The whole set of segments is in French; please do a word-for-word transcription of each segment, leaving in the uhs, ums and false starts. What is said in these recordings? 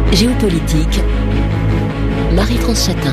Géopolitique, Marie-France Chatin.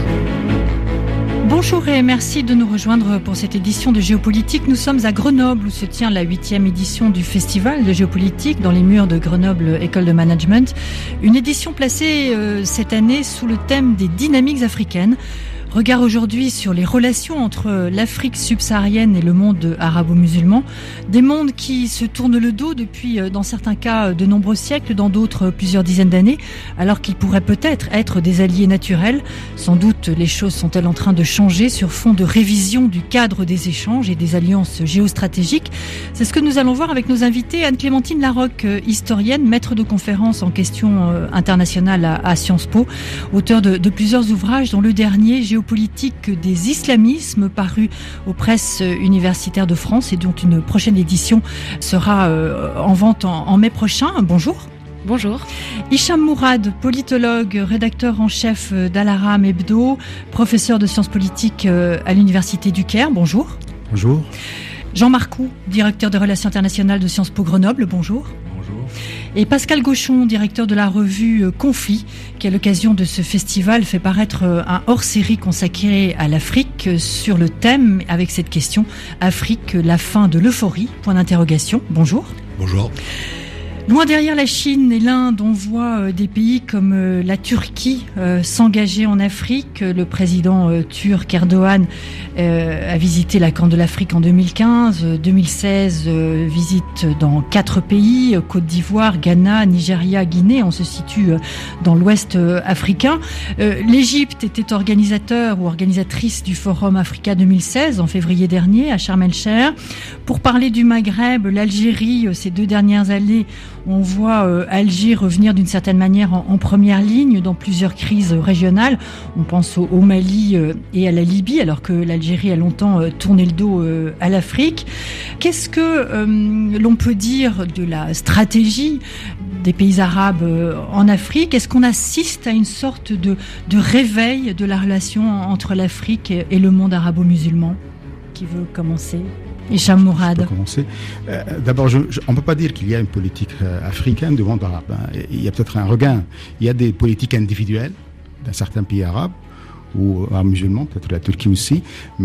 Bonjour et merci de nous rejoindre pour cette édition de Géopolitique. Nous sommes à Grenoble où se tient la huitième édition du Festival de Géopolitique dans les murs de Grenoble École de Management. Une édition placée euh, cette année sous le thème des dynamiques africaines. Regard aujourd'hui sur les relations entre l'Afrique subsaharienne et le monde arabo-musulman. Des mondes qui se tournent le dos depuis, dans certains cas, de nombreux siècles, dans d'autres plusieurs dizaines d'années, alors qu'ils pourraient peut-être être des alliés naturels. Sans doute, les choses sont-elles en train de changer sur fond de révision du cadre des échanges et des alliances géostratégiques. C'est ce que nous allons voir avec nos invités. Anne-Clémentine Larocque, historienne, maître de conférences en questions internationales à, à Sciences Po, auteur de, de plusieurs ouvrages, dont le dernier, Géopolitique des islamismes, paru aux presses universitaires de France et dont une prochaine édition sera en vente en, en mai prochain. Bonjour. Bonjour. Hicham Mourad, politologue, rédacteur en chef d'Al-Aram Hebdo, professeur de sciences politiques à l'université du Caire. Bonjour. Bonjour. Jean Marcoux, directeur de relations internationales de Sciences Po Grenoble. Bonjour. Et Pascal Gauchon, directeur de la revue Conflit, qui à l'occasion de ce festival fait paraître un hors-série consacré à l'Afrique sur le thème avec cette question « Afrique, la fin de l'euphorie ?» Point d'interrogation. Bonjour. Bonjour. Loin derrière la Chine et l'Inde, on voit des pays comme la Turquie euh, s'engager en Afrique. Le président euh, turc Erdogan euh, a visité la Corne de l'Afrique en deux mille quinze. deux mille seize, euh, visite dans quatre pays, Côte d'Ivoire, Ghana, Nigeria, Guinée. On se situe euh, dans l'ouest euh, africain. Euh, L'Égypte était organisateur ou organisatrice du Forum Africa deux mille seize en février dernier à Sharm el-Sheikh. Pour parler du Maghreb, l'Algérie, euh, ces deux dernières années, on voit euh, Alger revenir d'une certaine manière en, en première ligne dans plusieurs crises régionales. On pense au, au Mali euh, et à la Libye, alors que l'Algérie a longtemps euh, tourné le dos euh, à l'Afrique. Qu'est-ce que euh, l'on peut dire de la stratégie des pays arabes euh, en Afrique? Est-ce qu'on assiste à une sorte de, de réveil de la relation entre l'Afrique et, et le monde arabo-musulman? Qui veut commencer? Hicham Mourad. Je peux commencer. Euh, d'abord, je, je, on ne peut pas dire qu'il y a une politique euh, africaine du monde arabe. Hein. Il y a peut-être un regain. Il y a des politiques individuelles dans certains pays arabes ou arabes musulmans, peut-être la Turquie aussi,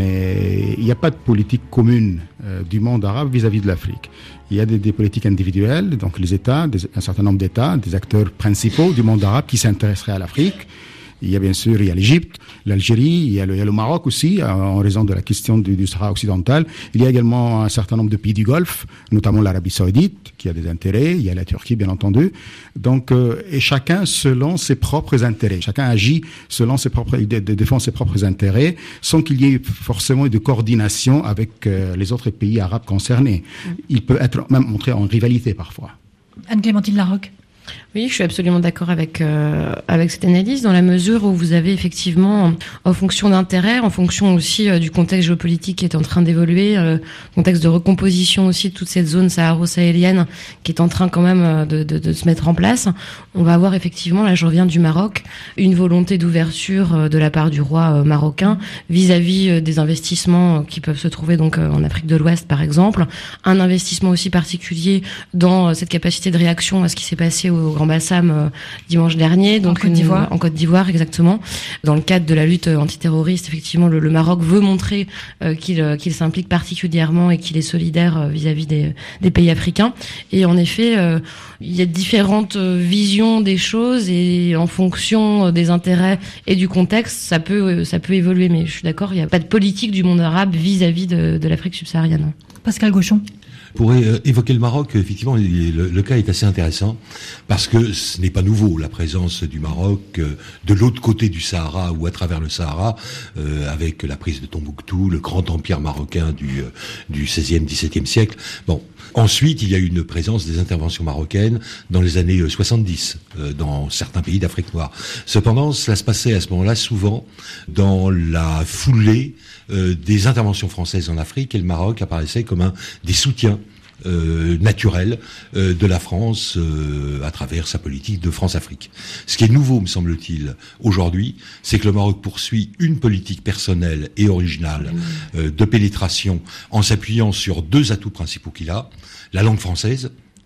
mais il n'y a pas de politique commune euh, du monde arabe vis-à-vis de l'Afrique. Il y a des, des politiques individuelles, donc les États, des, un certain nombre d'États, des acteurs principaux du monde arabe qui s'intéresseraient à l'Afrique. Il y a bien sûr, il y a l'Égypte, l'Algérie, il y a le, il y a le Maroc aussi, en raison de la question du, du Sahara occidental. Il y a également un certain nombre de pays du Golfe, notamment l'Arabie Saoudite, qui a des intérêts. Il y a la Turquie, bien entendu. Donc, euh, et chacun selon ses propres intérêts. Chacun agit selon ses propres, de, de défend ses propres intérêts, sans qu'il y ait forcément de coordination avec euh, les autres pays arabes concernés. Il peut être même montré en rivalité parfois. Anne-Clémentine Larocque. Oui, je suis absolument d'accord avec euh, avec cette analyse, dans la mesure où vous avez effectivement, en fonction d'intérêts, en fonction aussi euh, du contexte géopolitique qui est en train d'évoluer, euh, contexte de recomposition aussi de toute cette zone saharo-sahélienne qui est en train quand même euh, de, de, de se mettre en place, on va avoir effectivement, là je reviens du Maroc, une volonté d'ouverture euh, de la part du roi euh, marocain vis-à-vis euh, des investissements euh, qui peuvent se trouver donc euh, en Afrique de l'Ouest par exemple, un investissement aussi particulier dans euh, cette capacité de réaction à ce qui s'est passé au Grand Bassam euh, dimanche dernier, donc en Côte d'Ivoire. Une, en Côte d'Ivoire exactement. Dans le cadre de la lutte antiterroriste, effectivement, le, le Maroc veut montrer euh, qu'il, euh, qu'il s'implique particulièrement et qu'il est solidaire euh, vis-à-vis des, des pays africains. Et en effet, euh, il y a différentes visions des choses et en fonction des intérêts et du contexte, ça peut ça peut évoluer. Mais je suis d'accord, il n'y a pas de politique du monde arabe vis-à-vis de, de l'Afrique subsaharienne. Pascal Gauchon. Pour évoquer le Maroc, effectivement, le, le cas est assez intéressant parce que ce n'est pas nouveau, la présence du Maroc euh, de l'autre côté du Sahara ou à travers le Sahara, euh, avec la prise de Tombouctou, le grand empire marocain du, euh, du seizième, dix-septième siècle. Bon. Ensuite, il y a eu une présence des interventions marocaines dans les années soixante-dix, euh, dans certains pays d'Afrique noire. Cependant, cela se passait à ce moment-là souvent dans la foulée euh, des interventions françaises en Afrique, et le Maroc apparaissait comme un des soutiens Euh, naturel euh, de la France euh, à travers sa politique de France-Afrique. Ce qui est nouveau, me semble-t-il, aujourd'hui, c'est que le Maroc poursuit une politique personnelle et originale euh, de pénétration en s'appuyant sur deux atouts principaux qu'il a, la langue française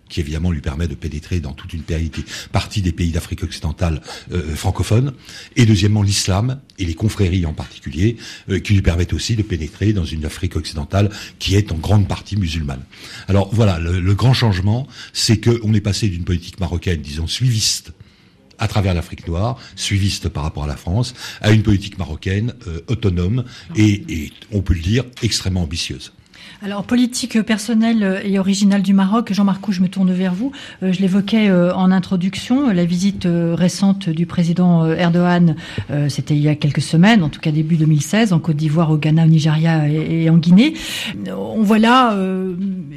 qui évidemment lui permet de pénétrer dans toute une partie des pays d'Afrique occidentale euh, francophones, et deuxièmement l'islam et les confréries en particulier, euh, qui lui permettent aussi de pénétrer dans une Afrique occidentale qui est en grande partie musulmane. Alors voilà, le, le grand changement, c'est qu'on est passé d'une politique marocaine, disons, suiviste à travers l'Afrique noire, suiviste par rapport à la France, à une politique marocaine euh, autonome et, et, on peut le dire, extrêmement ambitieuse. Alors, politique personnelle et originale du Maroc, Jean-Marc Roux, je me tourne vers vous. Euh, je l'évoquais euh, en introduction, la visite euh, récente du président euh, Erdogan, euh, c'était il y a quelques semaines, en tout cas début deux mille seize, en Côte d'Ivoire, au Ghana, au Nigeria et, et en Guinée. On voit là... Euh,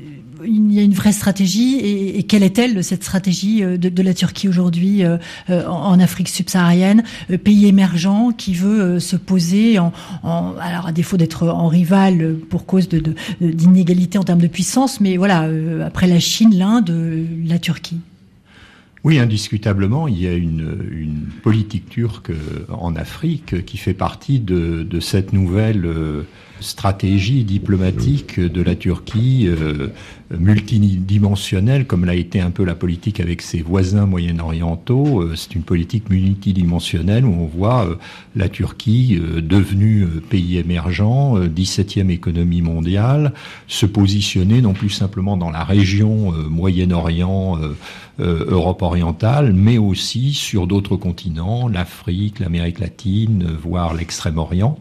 il y a une vraie stratégie, et, et quelle est-elle, cette stratégie de, de la Turquie aujourd'hui euh, en, en Afrique subsaharienne, euh, pays émergent qui veut euh, se poser en, en, alors à défaut d'être en rival pour cause de, de, d'inégalité en termes de puissance, mais voilà, euh, après la Chine, l'Inde, la Turquie. Oui, indiscutablement, il y a une, une politique turque en Afrique qui fait partie de, de cette nouvelle euh, stratégie diplomatique de la Turquie euh, multidimensionnelle, comme l'a été un peu la politique avec ses voisins moyen-orientaux. Euh, c'est une politique multidimensionnelle où on voit euh, la Turquie euh, devenue euh, pays émergent, euh, dix-septième économie mondiale, se positionner non plus simplement dans la région euh, Moyen-Orient, euh, euh, Europe orientale, mais aussi sur d'autres continents, l'Afrique, l'Amérique latine, euh, voire l'Extrême-Orient.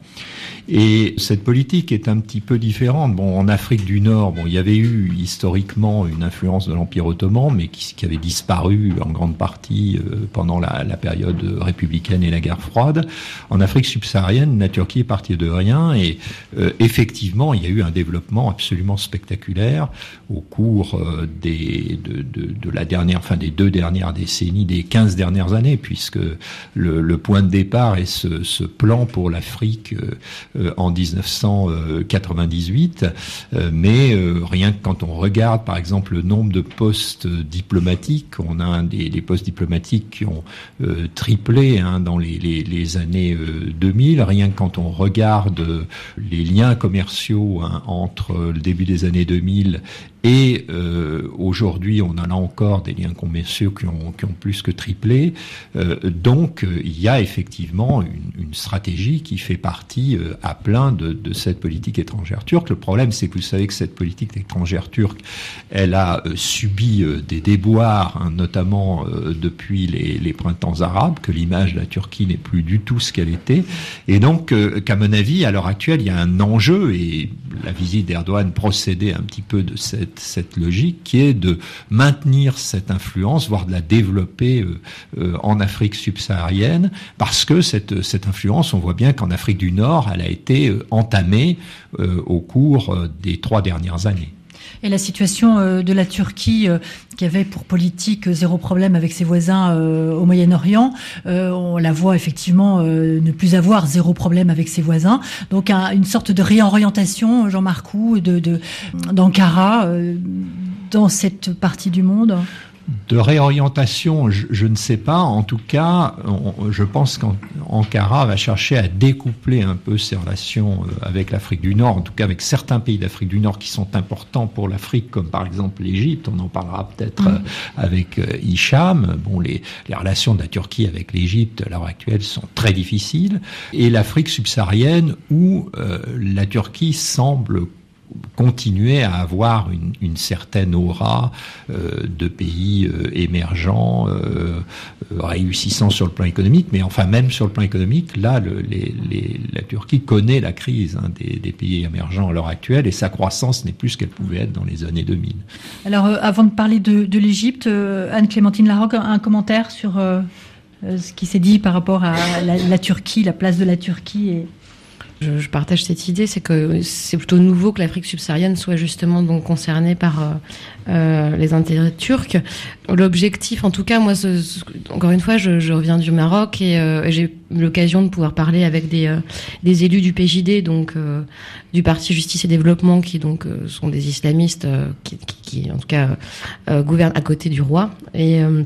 Et cette politique est un petit peu différente. Bon, en Afrique du Nord, bon, il y avait eu historiquement une influence de l'Empire ottoman, mais qui, qui avait disparu en grande partie euh, pendant la, la période républicaine et la guerre froide. En Afrique subsaharienne, la Turquie est partie de rien, et euh, effectivement, il y a eu un développement absolument spectaculaire au cours euh, des de, de, de la dernière, enfin des deux dernières décennies, des quinze dernières années, puisque le, le point de départ est ce, ce plan pour l'Afrique. Euh, en dix-neuf cent quatre-vingt-dix-huit, mais rien que quand on regarde par exemple le nombre de postes diplomatiques, on a un des, des postes diplomatiques qui ont euh, triplé hein, dans les, les, les années euh, deux mille, rien que quand on regarde les liens commerciaux hein, entre le début des années deux mille et euh, aujourd'hui, on en a encore des liens commerciaux qui ont, qui ont plus que triplé. Euh, donc, euh, il y a effectivement une, une stratégie qui fait partie euh, à plein de, de cette politique étrangère turque. Le problème, c'est que vous savez que cette politique étrangère turque, elle a euh, subi euh, des déboires, hein, notamment euh, depuis les, les printemps arabes, que l'image de la Turquie n'est plus du tout ce qu'elle était. Et donc, euh, qu'à mon avis, à l'heure actuelle, il y a un enjeu, et la visite d'Erdogan procédait un petit peu de cette cette logique qui est de maintenir cette influence, voire de la développer euh, euh, en Afrique subsaharienne, parce que cette cette influence, on voit bien qu'en Afrique du Nord, elle a été euh, entamée euh, au cours euh, des trois dernières années. Et la situation euh, de la Turquie, euh, qui avait pour politique euh, zéro problème avec ses voisins euh, au Moyen-Orient, euh, on la voit effectivement euh, ne plus avoir zéro problème avec ses voisins. Donc un, une sorte de réorientation, Jean-Marc Roux, de, de, d'Ankara euh, dans cette partie du monde. De réorientation, je, je ne sais pas. En tout cas, on, je pense qu'Ankara va chercher à découpler un peu ses relations avec l'Afrique du Nord, en tout cas avec certains pays d'Afrique du Nord qui sont importants pour l'Afrique, comme par exemple l'Égypte. On en parlera peut-être mmh. avec Hicham. Bon, les, les relations de la Turquie avec l'Égypte à l'heure actuelle sont très difficiles. Et l'Afrique subsaharienne, où euh, la Turquie semble continuer à avoir une, une certaine aura euh, de pays euh, émergents, euh, réussissants sur le plan économique, mais enfin même sur le plan économique, là, le, les, les, la Turquie connaît la crise hein, des, des pays émergents à l'heure actuelle, et sa croissance n'est plus ce qu'elle pouvait être dans les années deux mille. Alors, euh, avant de parler de, de l'Égypte, euh, Anne-Clémentine Larocque, un, un commentaire sur euh, ce qui s'est dit par rapport à la, la Turquie, la place de la Turquie et... Je, je partage cette idée, c'est que c'est plutôt nouveau que l'Afrique subsaharienne soit justement donc concernée par euh, euh, les intérêts turcs. L'objectif, en tout cas, moi, ce, ce, encore une fois, je, je reviens du Maroc et, euh, et j'ai eu l'occasion de pouvoir parler avec des, euh, des élus du P J D, donc euh, du Parti Justice et Développement, qui donc euh, sont des islamistes euh, qui, qui, qui, en tout cas, euh, gouvernent à côté du roi. Et euh,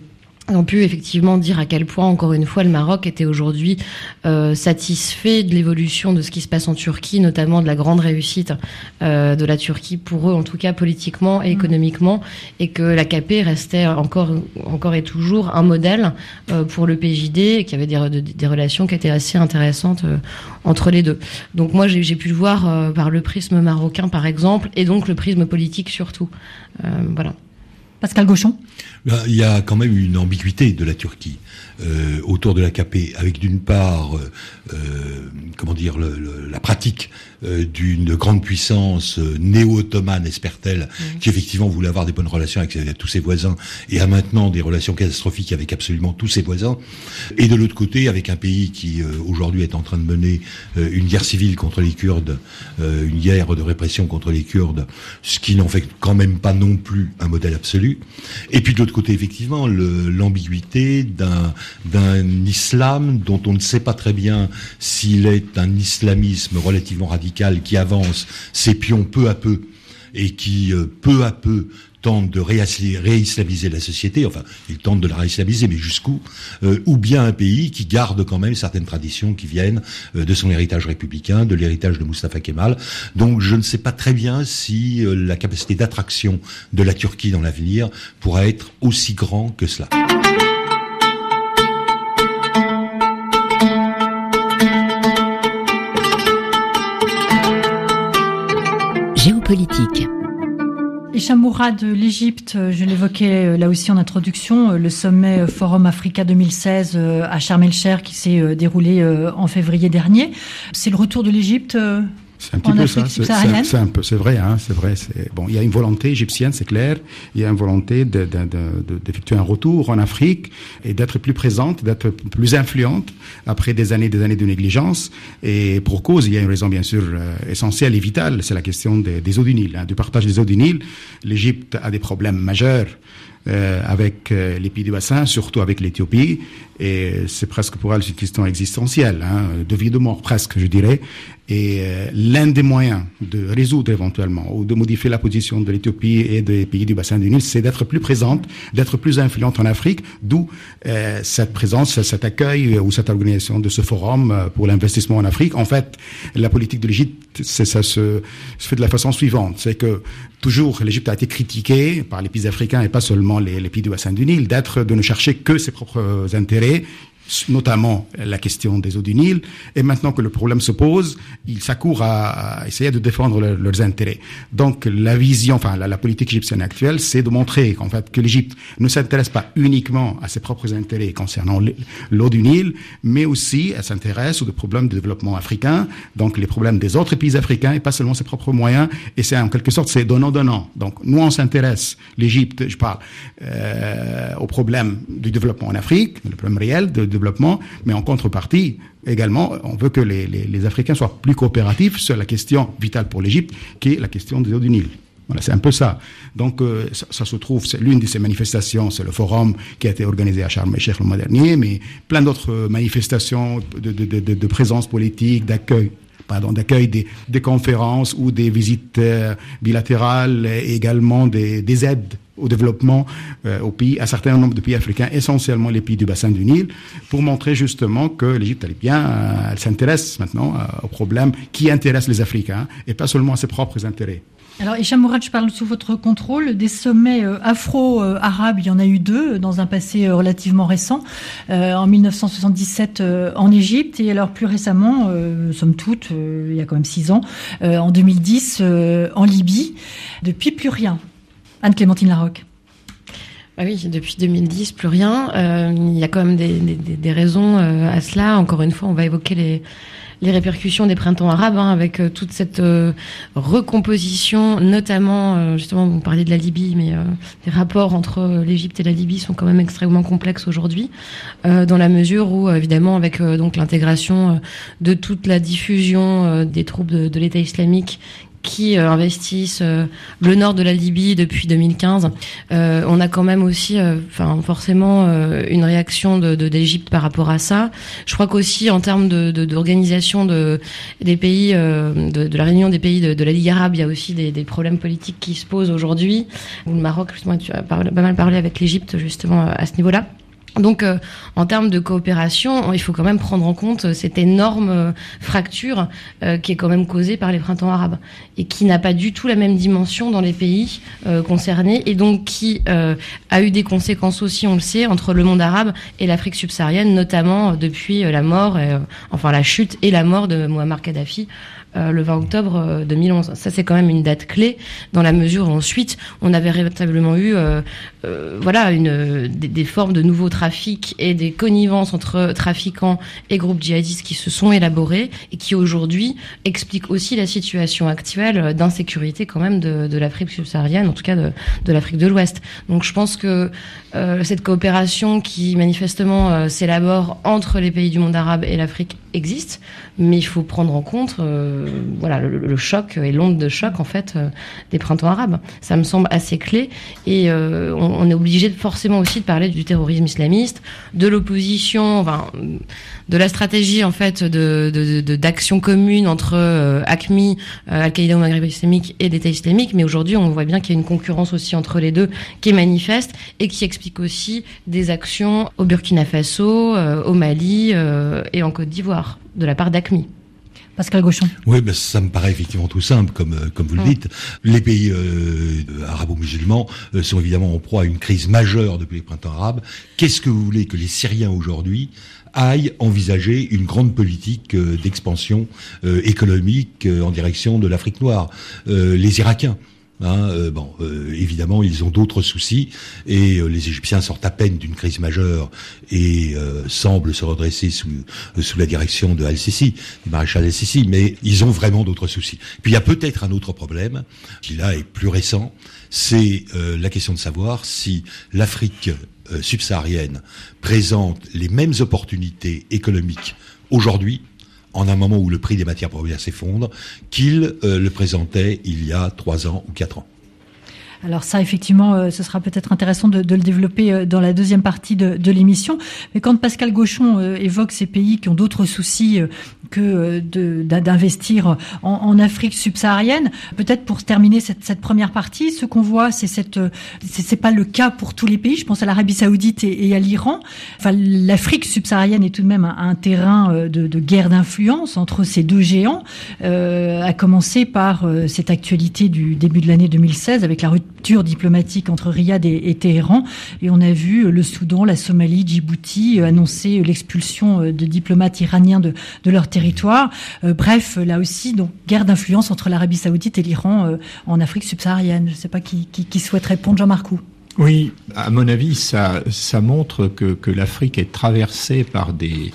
ont pu effectivement dire à quel point, encore une fois, le Maroc était aujourd'hui euh, satisfait de l'évolution de ce qui se passe en Turquie, notamment de la grande réussite euh, de la Turquie pour eux, en tout cas politiquement et économiquement, et que l'A K P restait encore, encore et toujours un modèle euh, pour le P J D, et qu'il y avait des, de, des relations qui étaient assez intéressantes euh, entre les deux. Donc moi, j'ai, j'ai pu le voir euh, par le prisme marocain, par exemple, et donc le prisme politique surtout. Euh, voilà. Pascal Gauchon. Il y a quand même une ambiguïté de la Turquie euh, autour de l'A K P, avec d'une part, euh, euh, comment dire, le, le, la pratique euh, d'une grande puissance euh, néo-ottomane, espère-t-elle, mmh. qui effectivement voulait avoir des bonnes relations avec, avec tous ses voisins, et a maintenant des relations catastrophiques avec absolument tous ses voisins, et de l'autre côté, avec un pays qui euh, aujourd'hui est en train de mener euh, une guerre civile contre les Kurdes, euh, une guerre de répression contre les Kurdes, ce qui n'en fait quand même pas non plus un modèle absolu. Et puis de l'autre côté, effectivement, le, l'ambiguïté d'un, d'un islam dont on ne sait pas très bien s'il est un islamisme relativement radical qui avance ses pions peu à peu et qui, euh, peu à peu, tente de réislamiser la société, enfin, il tente de la réislamiser, mais jusqu'où, euh, ou bien un pays qui garde quand même certaines traditions qui viennent euh, de son héritage républicain, de l'héritage de Mustafa Kemal. Donc je ne sais pas très bien si euh, la capacité d'attraction de la Turquie dans l'avenir pourra être aussi grand que cela. Géopolitique. Hicham Mourad, de l'Égypte, je l'évoquais là aussi en introduction, le sommet Forum Africa deux mille seize à Sharm el-Sheikh qui s'est déroulé en février dernier. C'est le retour de l'Égypte C'est un petit en peu Afrique ça. C'est, subsaharienne. c'est, c'est un peu, c'est vrai, hein, c'est vrai. C'est, bon, il y a une volonté égyptienne, c'est clair. Il y a une volonté de, de, de, de, d'effectuer un retour en Afrique et d'être plus présente, d'être plus influente après des années, des années de négligence. Et pour cause, il y a une raison bien sûr euh, essentielle et vitale, c'est la question des, des eaux du Nil, hein, du partage des eaux du Nil. L'Égypte a des problèmes majeurs. Euh, avec euh, les pays du bassin, surtout avec l'Éthiopie, et c'est presque pour elle une question existentielle, hein, de vie ou de mort presque, je dirais. Et euh, l'un des moyens de résoudre éventuellement ou de modifier la position de l'Éthiopie et des pays du bassin du Nil, c'est d'être plus présente, d'être plus influente en Afrique, d'où euh, cette présence, cet accueil ou cette organisation de ce forum pour l'investissement en Afrique. En fait, la politique de l'Égypte, c'est, ça se, se fait de la façon suivante, c'est que toujours l'Égypte a été critiquée par les pays africains et pas seulement les, les pays du bassin du Nil, d'être, de ne chercher que ses propres intérêts, notamment la question des eaux du Nil. Et maintenant que le problème se pose, ils s'accourent à, à essayer de défendre leur, leurs intérêts. Donc la vision, enfin la, la politique égyptienne actuelle, c'est de montrer qu'en fait que l'Égypte ne s'intéresse pas uniquement à ses propres intérêts concernant l'eau du Nil, mais aussi elle s'intéresse aux problèmes de développement africain, donc les problèmes des autres pays africains et pas seulement ses propres moyens. Et c'est en quelque sorte c'est donnant-donnant. Donc nous on s'intéresse, l'Égypte, je parle, euh, aux problèmes du développement en Afrique, le problème réel de développement, mais en contrepartie, également, on veut que les, les, les Africains soient plus coopératifs sur la question vitale pour l'Égypte, qui est la question des eaux du Nil. Voilà, c'est un peu ça. Donc, euh, ça, ça se trouve, c'est l'une de ces manifestations, c'est le forum qui a été organisé à Sharm el-Sheikh le mois dernier, mais plein d'autres manifestations de, de, de, de, de présence politique, d'accueil, pardon, d'accueil des, des conférences ou des visites euh, bilatérales, et également des, des aides au développement euh, au pays, à un certain nombre de pays africains, essentiellement les pays du bassin du Nil, pour montrer justement que l'Égypte, elle est bien, euh, elle s'intéresse maintenant euh, aux problèmes qui intéressent les Africains et pas seulement à ses propres intérêts. Alors, Hicham Mourad, je parle sous votre contrôle. Des sommets euh, afro-arabes, il y en a eu deux dans un passé euh, relativement récent, euh, en mille neuf cent soixante-dix-sept euh, en Égypte, et alors plus récemment, euh, somme toute, euh, il y a quand même six ans, euh, en deux mille dix euh, en Libye. Depuis, plus rien. Anne-Clémentine Larocque. Ah oui, depuis deux mille dix, plus rien. Euh, il y a quand même des, des, des raisons euh, à cela. Encore une fois, on va évoquer les, les répercussions des printemps arabes, hein, avec euh, toute cette euh, recomposition, notamment, euh, justement, vous parliez de la Libye, mais euh, les rapports entre euh, l'Égypte et la Libye sont quand même extrêmement complexes aujourd'hui, euh, dans la mesure où, évidemment, avec euh, donc l'intégration euh, de toute la diffusion euh, des troupes de, de l'État islamique qui euh, investissent euh, le nord de la Libye depuis deux mille quinze. Euh, on a quand même aussi, enfin euh, forcément, euh, une réaction de, de d'Égypte par rapport à ça. Je crois qu'aussi en termes de, de d'organisation de des pays, euh, de, de la réunion des pays de, de la Ligue arabe, il y a aussi des, des problèmes politiques qui se posent aujourd'hui. Le Maroc, justement, tu as parlé, pas mal parlé avec l'Égypte justement à ce niveau-là. Donc, euh, en termes de coopération, il faut quand même prendre en compte cette énorme euh, fracture euh, qui est quand même causée par les printemps arabes et qui n'a pas du tout la même dimension dans les pays euh, concernés et donc qui euh, a eu des conséquences aussi, on le sait, entre le monde arabe et l'Afrique subsaharienne, notamment euh, depuis euh, la mort, euh, enfin la chute et la mort de Muammar Kadhafi. Euh, le vingt octobre deux mille onze. Ça, c'est quand même une date clé dans la mesure où ensuite on avait véritablement eu, euh, euh, voilà, une des, des formes de nouveaux trafics et des connivences entre trafiquants et groupes djihadistes qui se sont élaborés et qui aujourd'hui expliquent aussi la situation actuelle d'insécurité quand même de, de l'Afrique subsaharienne, en tout cas de, de l'Afrique de l'Ouest. Donc, je pense que euh, cette coopération qui manifestement euh, s'élabore entre les pays du monde arabe et l'Afrique existe, mais il faut prendre en compte euh, voilà le, le choc et l'onde de choc en fait euh, des printemps arabes. Ça me semble assez clé et euh, on, on est obligé de, forcément aussi de parler du terrorisme islamiste, de l'opposition, enfin, de la stratégie en fait de, de, de d'action commune entre euh, A Q M I, euh, Al-Qaïda au Maghreb islamique et l'État islamique, mais aujourd'hui on voit bien qu'il y a une concurrence aussi entre les deux qui est manifeste et qui explique aussi des actions au Burkina Faso, euh, au Mali euh, et en Côte d'Ivoire de la part d'A Q M I. Pascal Gauchon. Oui, ben ça me paraît effectivement tout simple, comme euh, comme vous le dites. Les pays euh, arabo-musulmans euh, sont évidemment en proie à une crise majeure depuis les printemps arabes. Qu'est-ce que vous voulez que les Syriens aujourd'hui aillent envisager une grande politique euh, d'expansion euh, économique euh, en direction de l'Afrique noire? euh, Les Irakiens. Hein, euh, bon, euh, évidemment, ils ont d'autres soucis et euh, les Égyptiens sortent à peine d'une crise majeure et euh, semblent se redresser sous euh, sous la direction de Al-Sisi, du maréchal Al-Sisi, mais ils ont vraiment d'autres soucis. Puis il y a peut-être un autre problème qui là est plus récent, c'est euh, la question de savoir si l'Afrique euh, subsaharienne présente les mêmes opportunités économiques aujourd'hui, en un moment où le prix des matières premières s'effondre, qu'il euh, le présentait il y a trois ans ou quatre ans. Alors ça, effectivement, euh, ce sera peut-être intéressant de, de le développer euh, dans la deuxième partie de, de l'émission. Mais quand Pascal Gauchon euh, évoque ces pays qui ont d'autres soucis euh, que euh, de, d'investir en, en Afrique subsaharienne, peut-être pour terminer cette, cette première partie, ce qu'on voit, c'est cette, c'est, c'est pas le cas pour tous les pays. Je pense à l'Arabie Saoudite et, et à l'Iran. Enfin, l'Afrique subsaharienne est tout de même un, un terrain de, de guerre d'influence entre ces deux géants. Euh, à commencer par euh, cette actualité du début de l'année deux mille seize avec la rupture diplomatique entre Riyad et, et Téhéran. Et on a vu le Soudan, la Somalie, Djibouti annoncer l'expulsion de diplomates iraniens de, de leur territoire. Euh, bref, là aussi, donc, guerre d'influence entre l'Arabie Saoudite et l'Iran euh, en Afrique subsaharienne. Je ne sais pas qui, qui, qui souhaite répondre, Jean-Marc Roux. Oui, à mon avis, ça, ça montre que, que l'Afrique est traversée par des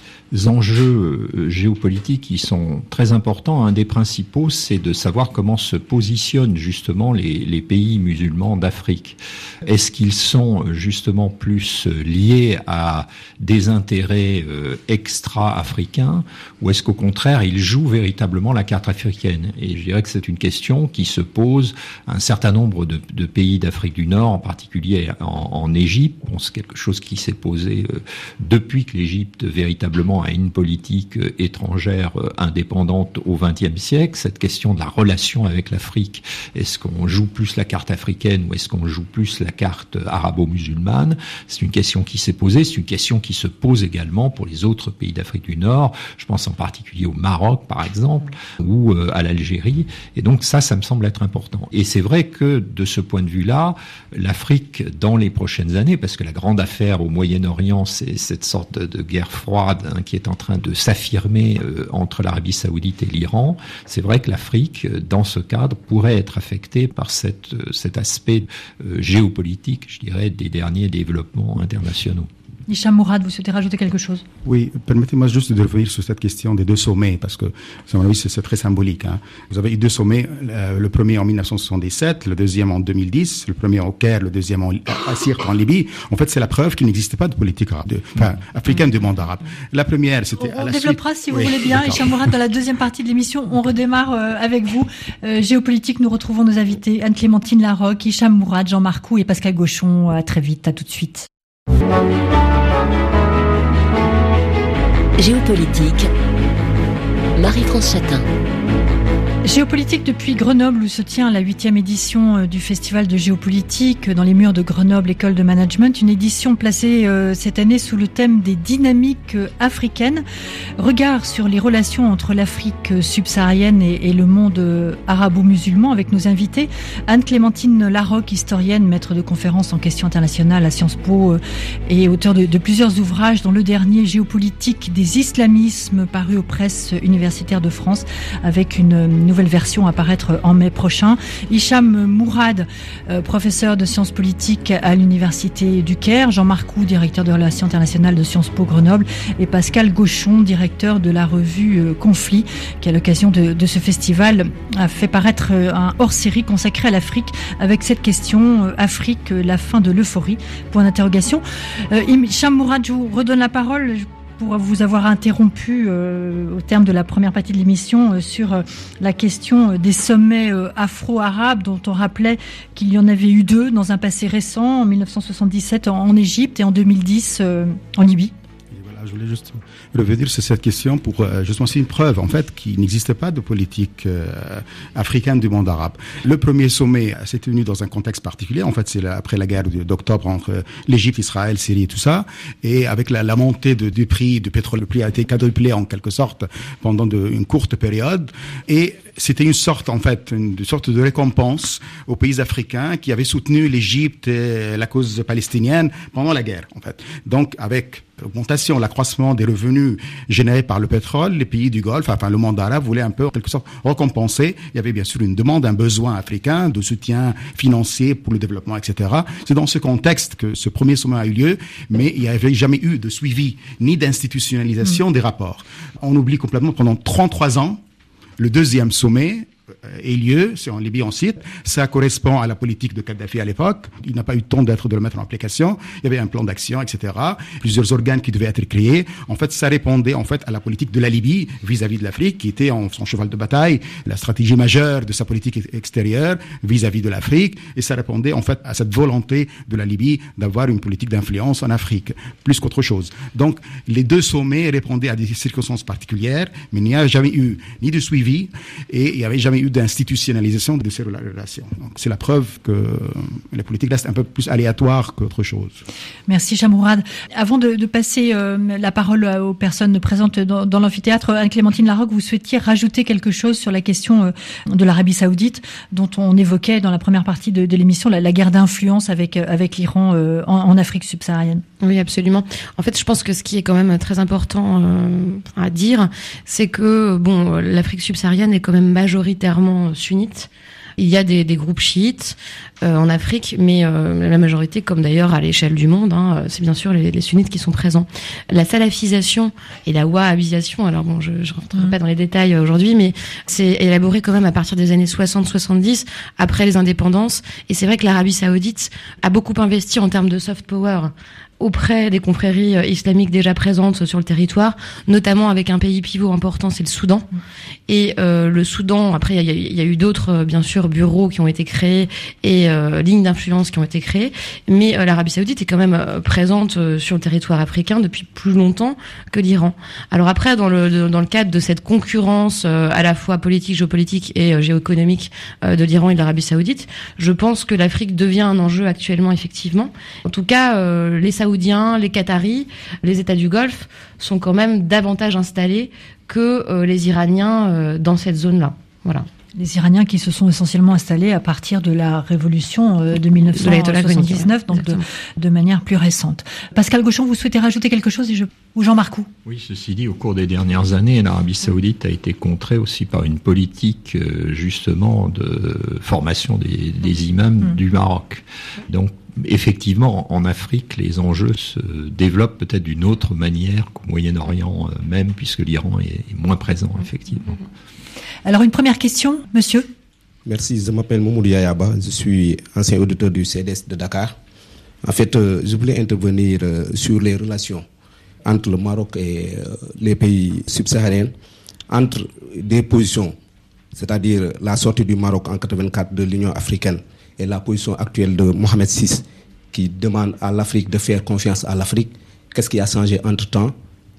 enjeux géopolitiques qui sont très importants. Un des principaux, c'est de savoir comment se positionnent justement les, les pays musulmans d'Afrique. Est-ce qu'ils sont justement plus liés à des intérêts extra-africains ou est-ce qu'au contraire, ils jouent véritablement la carte africaine? Et je dirais que c'est une question qui se pose à un certain nombre de, de pays d'Afrique du Nord, en particulier en, en Égypte. Bon, c'est quelque chose qui s'est posé euh, depuis que l'Égypte véritablement à une politique étrangère indépendante au vingtième siècle, cette question de la relation avec l'Afrique. Est-ce qu'on joue plus la carte africaine ou est-ce qu'on joue plus la carte arabo-musulmane? C'est une question qui s'est posée, c'est une question qui se pose également pour les autres pays d'Afrique du Nord. Je pense en particulier au Maroc, par exemple, ou euh, à l'Algérie. Et donc ça, ça me semble être important. Et c'est vrai que de ce point de vue-là, l'Afrique, dans les prochaines années, parce que la grande affaire au Moyen-Orient, c'est cette sorte de guerre froide hein, qui est en train de s'affirmer euh, entre l'Arabie Saoudite et l'Iran, c'est vrai que l'Afrique, dans ce cadre, pourrait être affectée par cette, cet aspect euh, géopolitique, je dirais, des derniers développements internationaux. Hicham Mourad, vous souhaitez rajouter quelque chose? Oui, permettez-moi juste de revenir sur cette question des deux sommets, parce que, à mon avis, c'est, c'est très symbolique. Hein. Vous avez eu deux sommets, euh, le premier en dix-neuf cent soixante-dix-sept, le deuxième en deux mille dix, le premier au Caire, le deuxième en, à Sirte, en Libye. En fait, c'est la preuve qu'il n'existait pas de politique arabe, de, enfin, africaine du monde arabe. La première, c'était on, à la On développera, suite... si vous oui, voulez bien, Hicham Mourad, dans la deuxième partie de l'émission. On redémarre euh, avec vous. Euh, Géopolitique, nous retrouvons nos invités, Anne-Clémentine Larocque, Hicham Mourad, Jean-Marc Roux et Pascal Gauchon. À très vite, à tout de suite. Géopolitique, Marie-France Chatin. Géopolitique depuis Grenoble où se tient la huitième édition du Festival de géopolitique dans les murs de Grenoble, école de management. Une édition placée euh, cette année sous le thème des dynamiques euh, africaines. Regard sur les relations entre l'Afrique subsaharienne et, et le monde euh, arabo-musulman avec nos invités. Anne-Clémentine Larocque, historienne, maître de conférences en questions internationales à Sciences Po euh, et auteur de, de plusieurs ouvrages dont le dernier Géopolitique des islamismes paru aux presses universitaires de France avec une, une nouvelle version à paraître en mai prochain. Hicham Mourad, euh, professeur de sciences politiques à l'université du Caire, Jean Marcoux, directeur de relations internationales de Sciences Po Grenoble et Pascal Gauchon, directeur de la revue euh, Conflit, qui à l'occasion de, de ce festival a fait paraître euh, un hors-série consacré à l'Afrique avec cette question euh, Afrique, euh, la fin de l'euphorie, point d'interrogation. Euh, Hicham Mourad, je vous redonne la parole pour vous avoir interrompu euh, au terme de la première partie de l'émission euh, sur euh, la question euh, des sommets euh, afro-arabes dont on rappelait qu'il y en avait eu deux dans un passé récent, en mille neuf cent soixante-dix-sept en, en Égypte et en deux mille dix euh, en Libye. Je voulais juste revenir sur cette question pour euh, justement c'est une preuve en fait qu'il n'existe pas de politique euh, africaine du monde arabe. Le premier sommet s'est tenu dans un contexte particulier. En fait, c'est la, après la guerre d'octobre entre l'Égypte, Israël, Syrie et tout ça, et avec la, la montée de, du prix du pétrole, le prix a été quadruplé en quelque sorte pendant de, une courte période. Et c'était une sorte en fait, une, une sorte de récompense aux pays africains qui avaient soutenu l'Égypte et la cause palestinienne pendant la guerre. En fait, donc avec l'augmentation, l'accroissement des revenus générés par le pétrole, les pays du Golfe, enfin le monde arabe voulait un peu en quelque sorte récompenser. Il y avait bien sûr une demande, un besoin africain de soutien financier pour le développement, et cetera. C'est dans ce contexte que ce premier sommet a eu lieu, mais il n'y avait jamais eu de suivi ni d'institutionnalisation mmh. des rapports. On oublie complètement pendant trente-trois ans le deuxième sommet ait lieu, c'est en Libye ensuite. Ça correspond à la politique de Kadhafi à l'époque. Il n'a pas eu le temps d'être de le mettre en application. Il y avait un plan d'action, et cetera. Plusieurs organes qui devaient être créés. En fait, ça répondait en fait à la politique de la Libye vis-à-vis de l'Afrique, qui était en son cheval de bataille, la stratégie majeure de sa politique extérieure vis-à-vis de l'Afrique. Et ça répondait en fait à cette volonté de la Libye d'avoir une politique d'influence en Afrique, plus qu'autre chose. Donc, les deux sommets répondaient à des circonstances particulières, mais il n'y a jamais eu ni de suivi et il n'y avait jamais eu d'institutionnalisation de ces relations. Donc, c'est la preuve que la politique reste un peu plus aléatoire qu'autre chose. Merci Chamourad. Avant de, de passer euh, la parole aux personnes présentes dans, dans l'amphithéâtre, Anne-Clémentine Larocque, vous souhaitiez rajouter quelque chose sur la question euh, de l'Arabie Saoudite, dont on évoquait dans la première partie de, de l'émission la, la guerre d'influence avec, avec l'Iran euh, en, en Afrique subsaharienne. Oui, absolument. En fait, je pense que ce qui est quand même très important euh, à dire, c'est que bon, l'Afrique subsaharienne est quand même majoritairement sunnite. Il y a des, des groupes chiites euh, en Afrique, mais euh, la majorité, comme d'ailleurs à l'échelle du monde, hein, c'est bien sûr les, les sunnites qui sont présents. La salafisation et la wahhabisation, alors bon, je ne rentrerai mmh. pas dans les détails aujourd'hui, mais c'est élaboré quand même à partir des années soixante soixante-dix, après les indépendances. Et c'est vrai que l'Arabie Saoudite a beaucoup investi en termes de soft power auprès des confréries islamiques déjà présentes sur le territoire, notamment avec un pays pivot important, c'est le Soudan. Et euh, le Soudan, après, il y a, y a eu d'autres, bien sûr, bureaux qui ont été créés et euh, lignes d'influence qui ont été créées, mais euh, l'Arabie Saoudite est quand même euh, présente euh, sur le territoire africain depuis plus longtemps que l'Iran. Alors après, dans le dans le cadre de cette concurrence euh, à la fois politique, géopolitique et euh, géoéconomique euh, de l'Iran et de l'Arabie Saoudite, je pense que l'Afrique devient un enjeu actuellement, effectivement. En tout cas, euh, les Saoudiens, les Qataris, les États du Golfe sont quand même davantage installés que euh, les Iraniens euh, dans cette zone-là. Voilà. Les Iraniens qui se sont essentiellement installés à partir de la révolution euh, de mille neuf cent soixante-dix-neuf, donc de, de manière plus récente. Pascal Gauchon, vous souhaitez rajouter quelque chose, ou Jean Marcoux? Oui, ceci dit, au cours des dernières années, l'Arabie Saoudite a été contrée aussi par une politique euh, justement de formation des, des imams mmh. du Maroc. Donc, effectivement, en Afrique, les enjeux se développent peut-être d'une autre manière qu'au Moyen-Orient même, puisque l'Iran est moins présent, effectivement. Alors, une première question, monsieur. Merci, je m'appelle Momoudou Yayaba, je suis ancien auditeur du C D S de Dakar. En fait, euh, je voulais intervenir euh, sur les relations entre le Maroc et euh, les pays subsahariens, entre des positions, c'est-à-dire la sortie du Maroc en quatre-vingt-quatre de l'Union africaine, et la position actuelle de Mohamed six, qui demande à l'Afrique de faire confiance à l'Afrique. Qu'est-ce qui a changé entre-temps?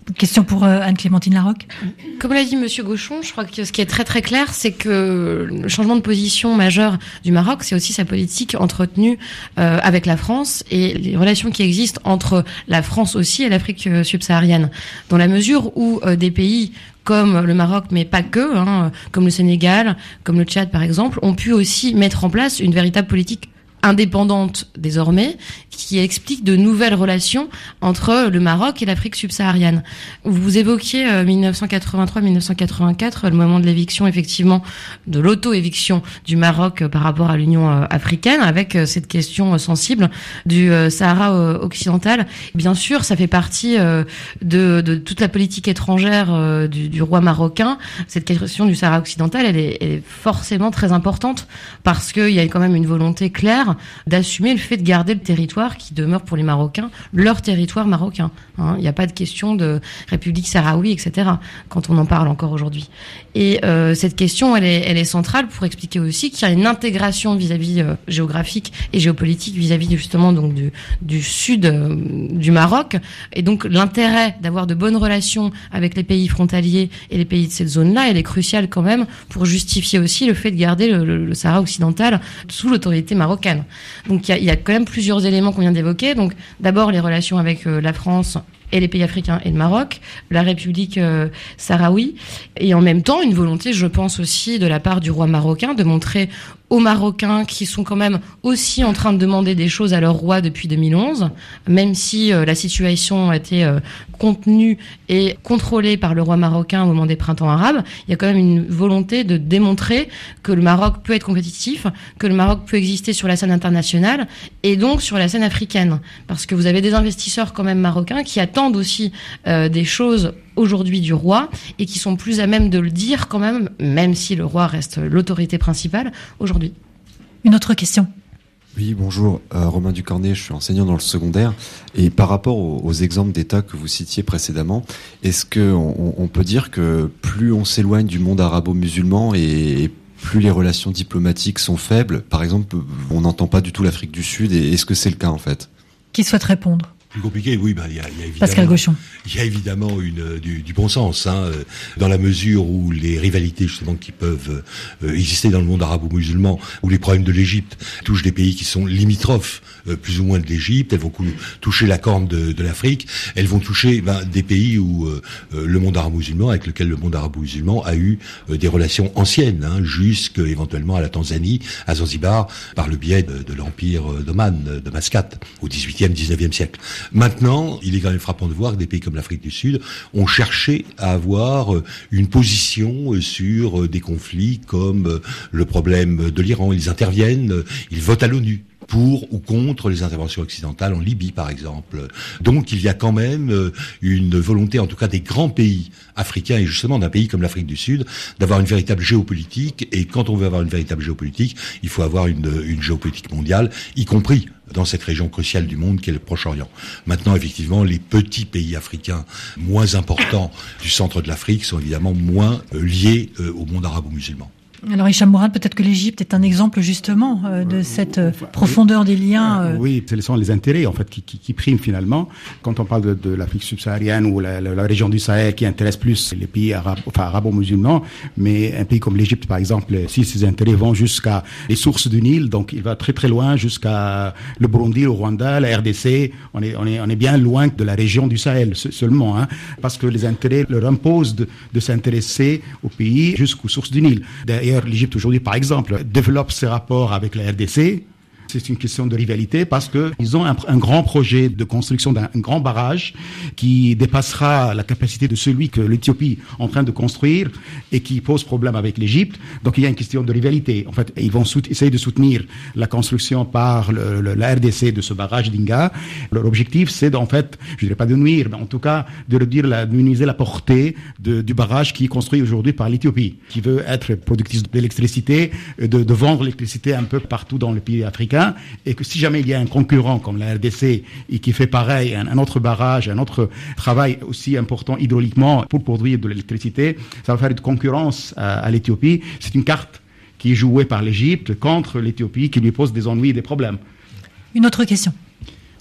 Question pour euh, Anne-Clémentine Larocque. Comme l'a dit Monsieur Gauchon, je crois que ce qui est très très clair, c'est que le changement de position majeur du Maroc, c'est aussi sa politique entretenue euh, avec la France et les relations qui existent entre la France aussi et l'Afrique subsaharienne. Dans la mesure où euh, des pays comme le Maroc, mais pas que, hein, comme le Sénégal, comme le Tchad par exemple, ont pu aussi mettre en place une véritable politique indépendante désormais, qui explique de nouvelles relations entre le Maroc et l'Afrique subsaharienne. Vous évoquiez euh, dix-neuf cent quatre-vingt-trois dix-neuf cent quatre-vingt-quatre, le moment de l'éviction, effectivement, de l'auto-éviction du Maroc euh, par rapport à l'Union euh, africaine, avec euh, cette question euh, sensible du euh, Sahara euh, occidental. Bien sûr, ça fait partie euh, de, de toute la politique étrangère euh, du, du roi marocain. Cette question du Sahara occidental, elle est, elle est forcément très importante, parce qu'il y a quand même une volonté claire d'assumer le fait de garder le territoire qui demeure pour les Marocains leur territoire marocain. Hein, il n'y a pas de question de République sahraoui, et cetera, quand on en parle encore aujourd'hui. Et euh, cette question, elle est, elle est centrale pour expliquer aussi qu'il y a une intégration vis-à-vis euh, géographique et géopolitique vis-à-vis justement donc du, du sud euh, du Maroc. Et donc l'intérêt d'avoir de bonnes relations avec les pays frontaliers et les pays de cette zone-là, elle est cruciale quand même pour justifier aussi le fait de garder le, le, le Sahara occidental sous l'autorité marocaine. Donc il y a, il y a quand même plusieurs éléments qu'on vient d'évoquer. Donc d'abord les relations avec euh, la France et les pays africains et le Maroc, la République euh, sahraoui, et en même temps une volonté, je pense aussi, de la part du roi marocain de montrer aux Marocains qui sont quand même aussi en train de demander des choses à leur roi depuis deux mille onze, même si euh, la situation a été euh, contenue et contrôlée par le roi marocain au moment des printemps arabes, il y a quand même une volonté de démontrer que le Maroc peut être compétitif, que le Maroc peut exister sur la scène internationale et donc sur la scène africaine. Parce que vous avez des investisseurs quand même marocains qui attendent aussi euh, des choses aujourd'hui du roi et qui sont plus à même de le dire quand même, même si le roi reste l'autorité principale aujourd'hui. Une autre question. Oui, bonjour, euh, Romain Ducornet, je suis enseignant dans le secondaire. Et par rapport aux, aux exemples d'État que vous citiez précédemment, est-ce qu'on on peut dire que plus on s'éloigne du monde arabo-musulman et, et plus les relations diplomatiques sont faibles? Par exemple, on n'entend pas du tout l'Afrique du Sud, et est-ce que c'est le cas en fait? Qui souhaite répondre? Plus compliqué, oui, bah, il y a, il y a évidemment, Pascal Gauchon. Il y a évidemment une, du, du bon sens, hein, dans la mesure où les rivalités justement qui peuvent euh, exister dans le monde arabo-musulman, où les problèmes de l'Égypte touchent des pays qui sont limitrophes, euh, plus ou moins de l'Égypte, elles vont toucher la corne de, de l'Afrique, elles vont toucher ben, des pays où euh, le monde arabo-musulman, avec lequel le monde arabo-musulman a eu euh, des relations anciennes, hein, jusque éventuellement à la Tanzanie, à Zanzibar, par le biais de, de l'empire d'Oman, de Mascate, au dix-huitième, dix-neuvième siècle. Maintenant, il est quand même frappant de voir que des pays comme l'Afrique du Sud ont cherché à avoir une position sur des conflits comme le problème de l'Iran. Ils interviennent, ils votent à l'ONU pour ou contre les interventions occidentales en Libye, par exemple. Donc, il y a quand même une volonté, en tout cas des grands pays africains, et justement d'un pays comme l'Afrique du Sud, d'avoir une véritable géopolitique. Et quand on veut avoir une véritable géopolitique, il faut avoir une, une géopolitique mondiale, y compris dans cette région cruciale du monde qu'est le Proche-Orient. Maintenant, effectivement, les petits pays africains moins importants du centre de l'Afrique sont évidemment moins euh, liés euh, au monde arabo-musulman. Alors Hicham Mourad, peut-être que l'Égypte est un exemple justement euh, de cette euh, profondeur des liens. Euh... Oui, ce sont les intérêts en fait qui, qui, qui priment finalement. Quand on parle de, de l'Afrique subsaharienne ou la, la, la région du Sahel qui intéresse plus les pays arabes, enfin arabo-musulmans, mais un pays comme l'Égypte par exemple, si ses intérêts vont jusqu'à les sources du Nil, donc il va très très loin jusqu'à le Burundi, le Rwanda, la R D C. On est on est on est bien loin de la région du Sahel seulement, hein, parce que les intérêts leur imposent de, de s'intéresser au pays jusqu'aux sources du Nil. D'ailleurs, l'Égypte aujourd'hui, par exemple, développe ses rapports avec la R D C. C'est une question de rivalité parce que ils ont un, un grand projet de construction d'un grand barrage qui dépassera la capacité de celui que l'Éthiopie est en train de construire et qui pose problème avec l'Égypte. Donc il y a une question de rivalité. En fait, ils vont sout- essayer de soutenir la construction par le, le, la R D C de ce barrage d'Inga. Leur objectif, c'est en fait, je dirais pas de nuire, mais en tout cas de réduire la, de minimiser la portée de, du barrage qui est construit aujourd'hui par l'Éthiopie, qui veut être productrice d'électricité, de, de vendre l'électricité un peu partout dans les pays africains. Et que si jamais il y a un concurrent comme la R D C et qui fait pareil, un, un autre barrage, un autre travail aussi important hydrauliquement pour produire de l'électricité, ça va faire une concurrence à, à l'Éthiopie. C'est une carte qui est jouée par l'Égypte contre l'Éthiopie qui lui pose des ennuis et des problèmes. Une autre question.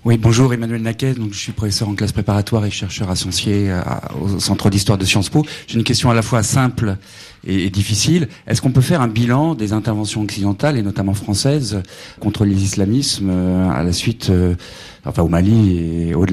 Oui, bonjour, Emmanuel Naquet, donc je suis professeur en classe préparatoire et chercheur associé au Centre d'histoire de Sciences Po. J'ai une question à la fois simple et, et difficile. Est-ce qu'on peut faire un bilan des interventions occidentales, et notamment françaises, contre les islamismes à la suite, euh, enfin au Mali et au-delà ?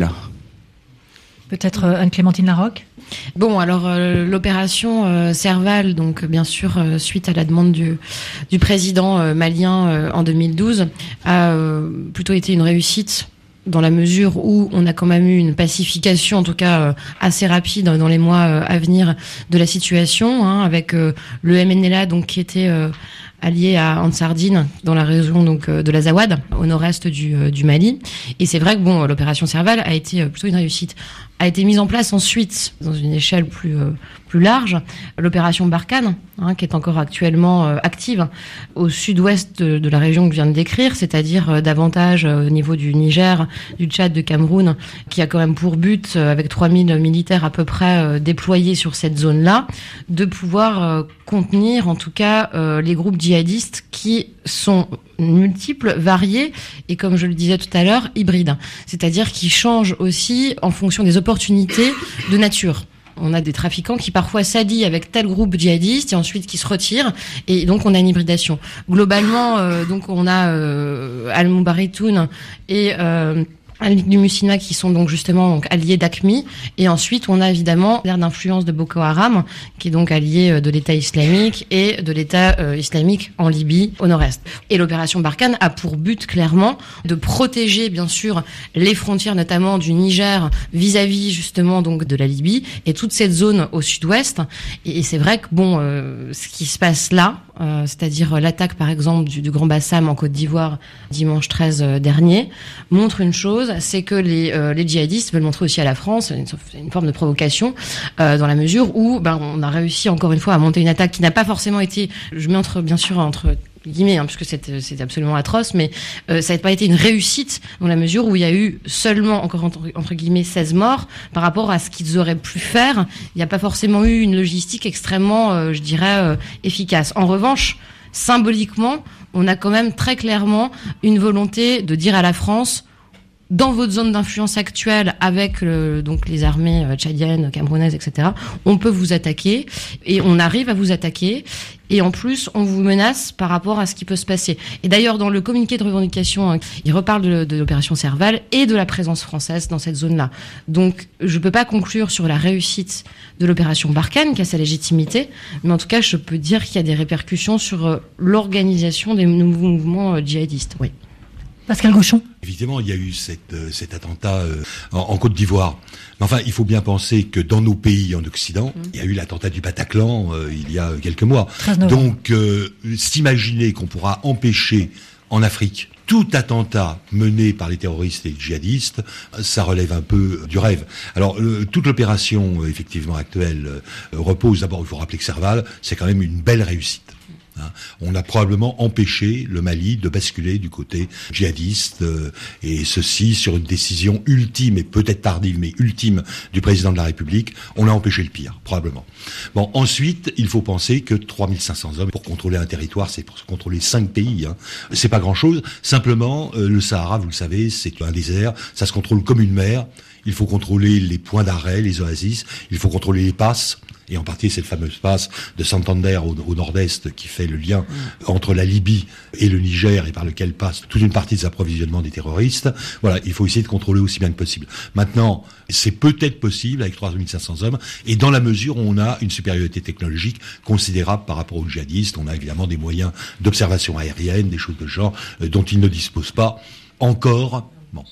Peut-être Anne-Clémentine Larocque ? Bon, alors euh, l'opération euh, Serval, donc bien sûr euh, suite à la demande du, du président euh, malien euh, en deux mille douze, a euh, plutôt été une réussite dans la mesure où on a quand même eu une pacification, en tout cas euh, assez rapide dans les mois euh, à venir de la situation, hein, avec euh, le M N L A donc qui était euh, allié à Ansardine dans la région donc euh, de l'Azawad, au nord-est du, euh, du Mali. Et c'est vrai que bon, l'opération Serval a été euh, plutôt une réussite. A été mise en place ensuite, dans une échelle plus euh, plus large, l'opération Barkhane, hein, qui est encore actuellement euh, active au sud-ouest de, de la région que je viens de décrire, c'est-à-dire euh, davantage euh, au niveau du Niger, du Tchad, de Cameroun, qui a quand même pour but, euh, avec trois mille militaires à peu près euh, déployés sur cette zone-là, de pouvoir euh, contenir en tout cas euh, les groupes djihadistes qui sont multiples, variés et, comme je le disais tout à l'heure, hybrides. C'est-à-dire qui changent aussi en fonction des opportunités de nature. On a des trafiquants qui parfois s'allient avec tel groupe djihadiste et ensuite qui se retirent, et donc on a une hybridation. Globalement, euh, donc on a euh, Al-Moubaritoun et euh, Al-Ligue du Musulman qui sont donc justement donc alliés d'A Q M I, et ensuite on a évidemment l'aire d'influence de Boko Haram qui est donc allié de l'État islamique et de l'État euh, islamique en Libye au nord-est. Et l'opération Barkhane a pour but clairement de protéger bien sûr les frontières notamment du Niger vis-à-vis justement donc de la Libye et toute cette zone au sud-ouest. Et, et c'est vrai que bon, euh, ce qui se passe là, euh, c'est-à-dire l'attaque par exemple du, du Grand Bassam en Côte d'Ivoire dimanche treize euh, dernier, montre une chose, c'est que les, euh, les djihadistes veulent montrer aussi à la France une, une forme de provocation, euh, dans la mesure où ben, on a réussi encore une fois à monter une attaque qui n'a pas forcément été, je mets entre, bien sûr entre guillemets, hein, puisque c'est, c'est absolument atroce, mais euh, ça n'a pas été une réussite dans la mesure où il y a eu seulement, encore entre, entre guillemets, seize morts par rapport à ce qu'ils auraient pu faire. Il n'y a pas forcément eu une logistique extrêmement, euh, je dirais, euh, efficace. En revanche, symboliquement, on a quand même très clairement une volonté de dire à la France: dans votre zone d'influence actuelle, avec le, donc les armées tchadiennes, camerounaises, et cetera, on peut vous attaquer, et on arrive à vous attaquer, et en plus, on vous menace par rapport à ce qui peut se passer. Et d'ailleurs, dans le communiqué de revendication, hein, il reparle de, de l'opération Serval et de la présence française dans cette zone-là. Donc, je peux pas conclure sur la réussite de l'opération Barkhane, qui a sa légitimité, mais en tout cas, je peux dire qu'il y a des répercussions sur euh, l'organisation des nouveaux mouvements euh, djihadistes. Oui. Pascal Gauchon. Évidemment, il y a eu cette, euh, cet attentat euh, en, en Côte d'Ivoire. Mais enfin, il faut bien penser que dans nos pays en Occident, mmh. il y a eu l'attentat du Bataclan euh, il y a quelques mois. Donc, euh, s'imaginer qu'on pourra empêcher en Afrique tout attentat mené par les terroristes et les djihadistes, ça relève un peu du rêve. Alors, euh, toute l'opération, euh, effectivement, actuelle, euh, repose, d'abord, il faut rappeler que Serval, c'est quand même une belle réussite. Hein. On a probablement empêché le Mali de basculer du côté djihadiste, euh, et ceci sur une décision ultime, et peut-être tardive, mais ultime du président de la République. On a empêché le pire, probablement. Bon, ensuite, il faut penser que trois mille cinq cents hommes pour contrôler un territoire, c'est pour contrôler cinq pays. Hein. C'est pas grand-chose. Simplement, euh, le Sahara, vous le savez, c'est un désert. Ça se contrôle comme une mer. Il faut contrôler les points d'arrêt, les oasis. Il faut contrôler les passes. Et en partie, c'est le fameux passe de Santander au, au nord-est qui fait le lien mmh. entre la Libye et le Niger, et par lequel passe toute une partie des approvisionnements des terroristes. Voilà, il faut essayer de contrôler aussi bien que possible. Maintenant, c'est peut-être possible avec trois mille cinq cents hommes, et dans la mesure où on a une supériorité technologique considérable par rapport aux djihadistes. On a évidemment des moyens d'observation aérienne, des choses de genre euh, dont ils ne disposent pas encore. Bon.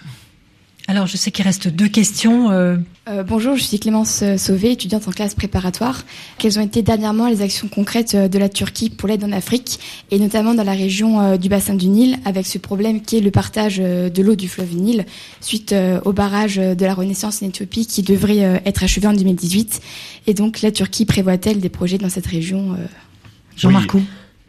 Alors, je sais qu'il reste deux questions. Euh... Euh, bonjour, je suis Clémence Sauvé, étudiante en classe préparatoire. Quelles ont été dernièrement les actions concrètes de la Turquie pour l'aide en Afrique, et notamment dans la région euh, du bassin du Nil, avec ce problème qui est le partage euh, de l'eau du fleuve Nil, suite euh, au barrage de la Renaissance en Éthiopie qui devrait euh, être achevé en deux mille dix-huit. Et donc, la Turquie prévoit-elle des projets dans cette région euh... Jean-Marc Roux. Oui.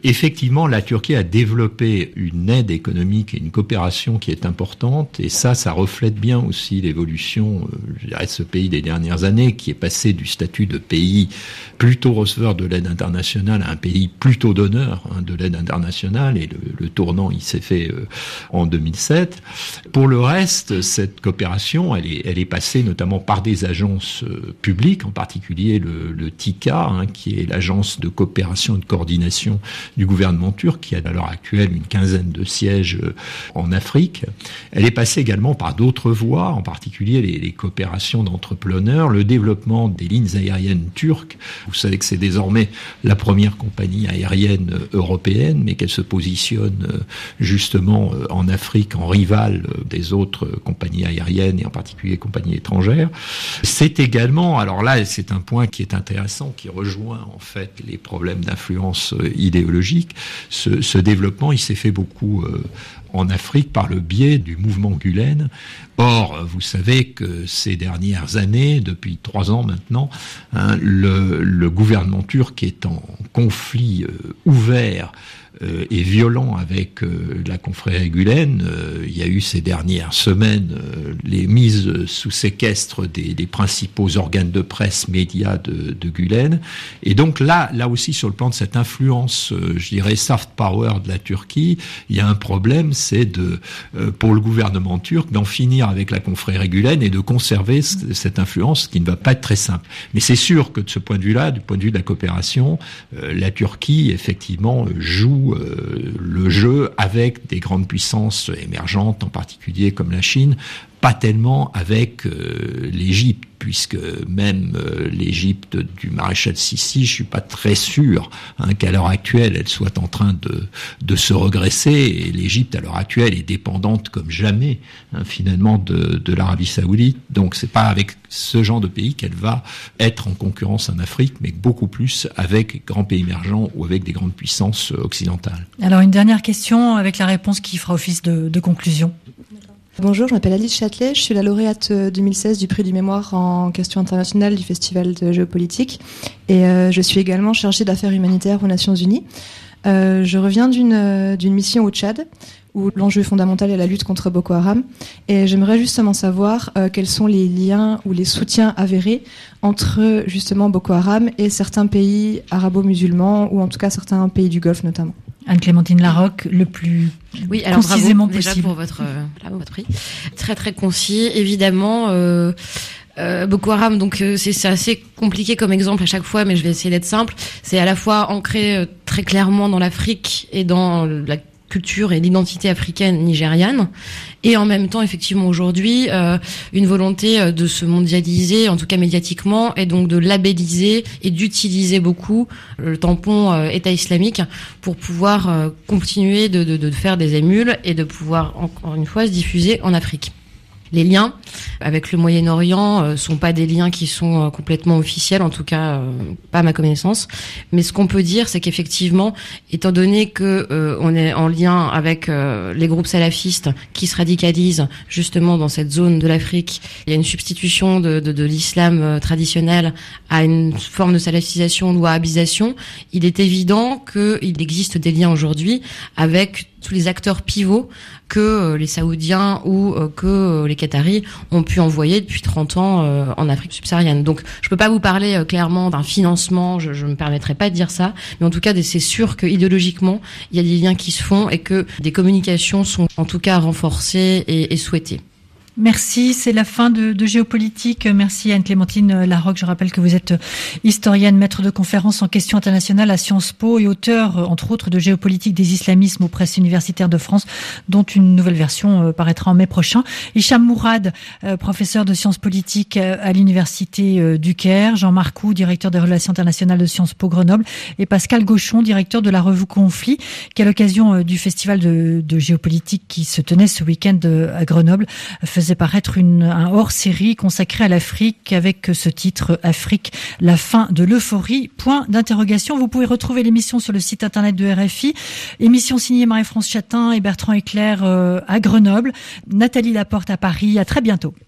effectivement, la Turquie a développé une aide économique et une coopération qui est importante, et ça, ça reflète bien aussi l'évolution, euh, je dirais, de ce pays des dernières années, qui est passé du statut de pays plutôt receveur de l'aide internationale à un pays plutôt donneur hein, de l'aide internationale, et le, le tournant, il s'est fait euh, en deux mille sept. Pour le reste, cette coopération, elle est, elle est passée notamment par des agences euh, publiques, en particulier le, le TİKA, hein, qui est l'agence de coopération et de coordination du gouvernement turc, qui a à l'heure actuelle une quinzaine de sièges euh, en Afrique. Elle est passée également par d'autres voies, en particulier les, les coopérations d'entrepreneurs, le développement des lignes aériennes turques. Vous savez que c'est désormais la première compagnie aérienne européenne, mais qu'elle se positionne euh, justement euh, en Afrique en rivale euh, des autres euh, compagnies aériennes, et en particulier compagnies étrangères. C'est également, alors là, c'est un point qui est intéressant, qui rejoint en fait les problèmes d'influence euh, idéologique. Ce, ce développement, il s'est fait beaucoup euh, en Afrique par le biais du mouvement Gülen. Or, vous savez que ces dernières années, depuis trois ans maintenant, hein, le, le gouvernement turc est en conflit euh, ouvert euh, et violent avec euh, la confrérie Gülen. Euh, il y a eu ces dernières semaines euh, les mises sous séquestre des, des principaux organes de presse, médias de, de Gülen. Et donc là, là aussi, sur le plan de cette influence, euh, je dirais, soft power de la Turquie, il y a un problème, c'est de, euh, pour le gouvernement turc, d'en finir avec la confrérie Gülen et de conserver c- cette influence qui ne va pas être très simple. Mais c'est sûr que de ce point de vue-là, du point de vue de la coopération, euh, la Turquie, effectivement, joue euh, le jeu avec des grandes puissances émergentes, en particulier comme la Chine, pas tellement avec euh, l'Égypte, puisque même euh, l'Égypte du maréchal Sissi, je suis pas très sûr hein, qu'à l'heure actuelle elle soit en train de de se regresser, et l'Égypte à l'heure actuelle est dépendante comme jamais hein, finalement de de l'Arabie Saoudite. Donc c'est pas avec ce genre de pays qu'elle va être en concurrence en Afrique, mais beaucoup plus avec grands pays émergents ou avec des grandes puissances occidentales. Alors une dernière question avec la réponse qui fera office de, de conclusion. Bonjour, je m'appelle Alice Châtelet, je suis la lauréate deux mille seize du prix du mémoire en questions internationales du Festival de géopolitique, et euh, je suis également chargée d'affaires humanitaires aux Nations Unies. Euh, je reviens d'une, euh, d'une mission au Tchad, où l'enjeu fondamental est la lutte contre Boko Haram, et j'aimerais justement savoir euh, quels sont les liens ou les soutiens avérés entre justement Boko Haram et certains pays arabo-musulmans, ou en tout cas certains pays du Golfe notamment. Anne-Clémentine Larocque, le plus oui, alors concisement bravo, possible. Déjà pour votre, euh, voilà, votre prix. Très très concis, évidemment. Euh, euh, Boko Haram, donc euh, c'est, c'est assez compliqué comme exemple à chaque fois, mais je vais essayer d'être simple. C'est à la fois ancré euh, très clairement dans l'Afrique et dans la culture et l'identité africaine nigériane, et en même temps effectivement aujourd'hui euh, une volonté de se mondialiser, en tout cas médiatiquement, et donc de labelliser et d'utiliser beaucoup le tampon euh, État islamique pour pouvoir euh, continuer de, de, de faire des émules et de pouvoir encore une fois se diffuser en Afrique. Les liens avec le Moyen-Orient euh, sont pas des liens qui sont euh, complètement officiels, en tout cas euh, pas à ma connaissance. Mais ce qu'on peut dire, c'est qu'effectivement, étant donné que euh, on est en lien avec euh, les groupes salafistes qui se radicalisent justement dans cette zone de l'Afrique, il y a une substitution de, de, de l'islam euh, traditionnel à une forme de salafisation, de wahhabisation. Il est évident qu'il existe des liens aujourd'hui avec tous les acteurs pivots que euh, les Saoudiens ou euh, que euh, les Qataris ont pu envoyer depuis trente ans euh, en Afrique subsaharienne. Donc je peux pas vous parler euh, clairement d'un financement, je, je me permettrai pas de dire ça, mais en tout cas c'est sûr que idéologiquement il y a des liens qui se font et que des communications sont en tout cas renforcées et, et souhaitées. Merci, c'est la fin de, de Géopolitique. Merci Anne-Clémentine Larocque. Je rappelle que vous êtes historienne, maître de conférences en questions internationales à Sciences Po et auteur, entre autres, de Géopolitique des islamismes aux presses universitaires de France, dont une nouvelle version paraîtra en mai prochain. Hicham Mourad, professeur de sciences politiques à l'université du Caire, Jean Marcoux, directeur des relations internationales de Sciences Po Grenoble, et Pascal Gauchon, directeur de la revue Conflit, qui à l'occasion du festival de, de géopolitique qui se tenait ce week-end à Grenoble, faisait paraître une, un hors-série consacré à l'Afrique avec ce titre Afrique, la fin de l'euphorie, point d'interrogation. Vous pouvez retrouver l'émission sur le site internet de R F I. Émission signée Marie-France Chatin et Bertrand Eclair euh, à Grenoble, Nathalie Laporte à Paris. À très bientôt.